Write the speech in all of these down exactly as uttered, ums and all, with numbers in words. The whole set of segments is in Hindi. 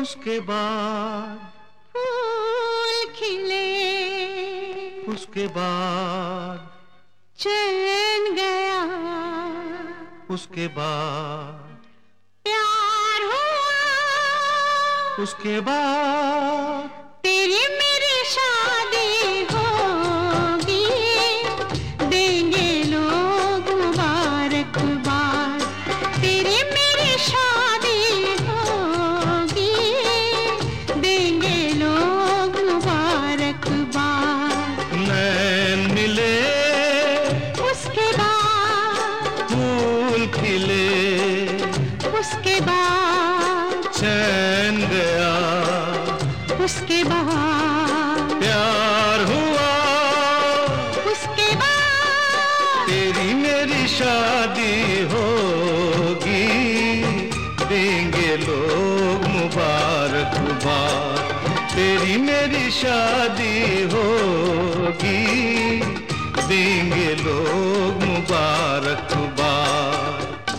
उसके बाद फूल खिले, उसके बाद चैन गया, उसके बाद प्यार हुआ, उसके बाद तेरी मेरी शादी होगी, देंगे लोग मुबारकबाद। तेरी मेरी शादी होगी, देंगे लोग मुबारकबाद। नैन मिले, उसके बाद फूल खिले, उसके बाद चैन गया, उसके बाद प्यार हुआ, उसके बाद तेरी मेरी शादी होगी, देंगे लोग मुबारकबाद। तेरी मेरी शादी होगी, देंगे लोग मुबारकबाद।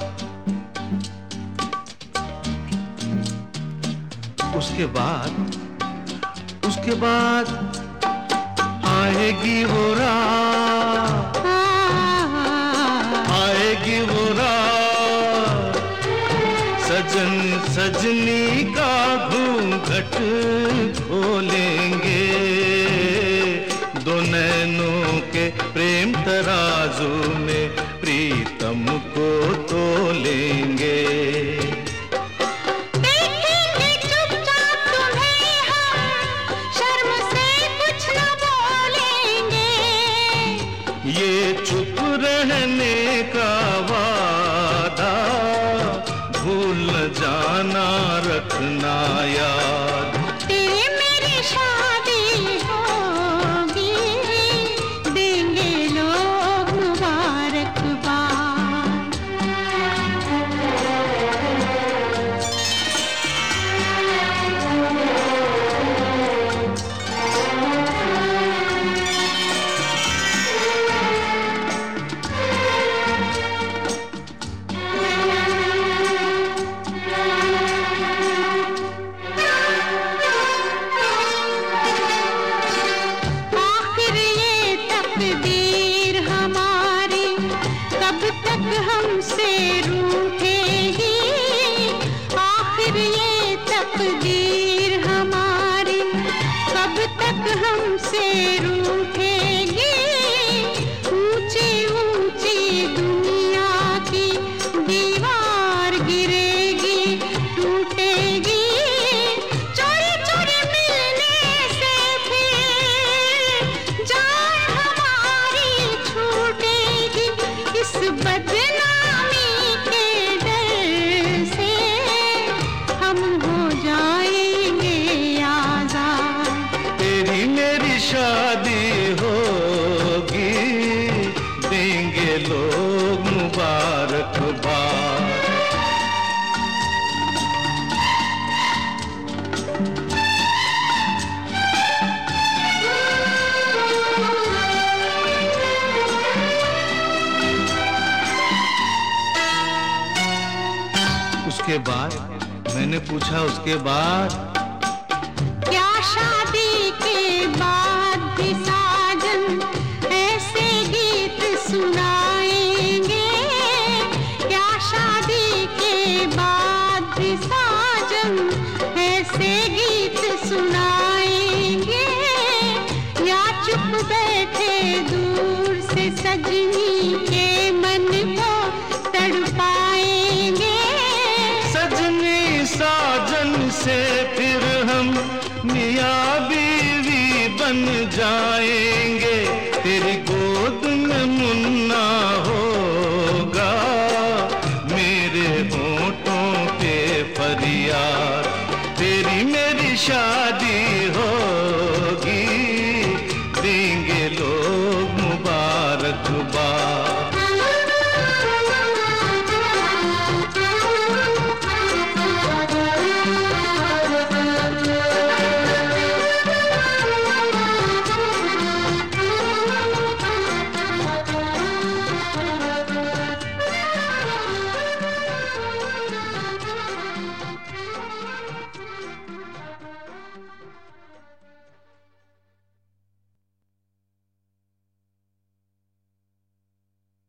उसके बाद उसके बाद आएगी वो रात, आएगी वो रात, सजन सजनी का घूंघट खोलेंगे, दो नैनों के प्रेम तराजू में प्रीतम को तोलेंगे। ये चुप रहने का वादा भूल न जाना, रखना याद। तेरी मेरी शादी होगी, देंगे लोग मुबारकबाद। तकदीर हमारी कब तक हमसे रूठेगी, आखिर ये तकदीर हमारी कब तक हमसे रूठेगी। ऊंची ऊंची दुनिया की दीवार गिरेगी, टूटेगी, चोरी चोरी मिलने से फिर जान हमारी छूटेगी। इस बदनामी के डर से हम हो जाएंगे आजाद। तेरी मेरी शादी होगी, देंगे लोग मुबारकबाद। उसके बाद मैंने पूछा, उसके बाद क्या शादी के बाद भी साजन ऐसे गीत सुनाएंगे? क्या शादी के बाद भी साजन ऐसे गीत सुनाएंगे? या चुप बैठे दूर से सजनी के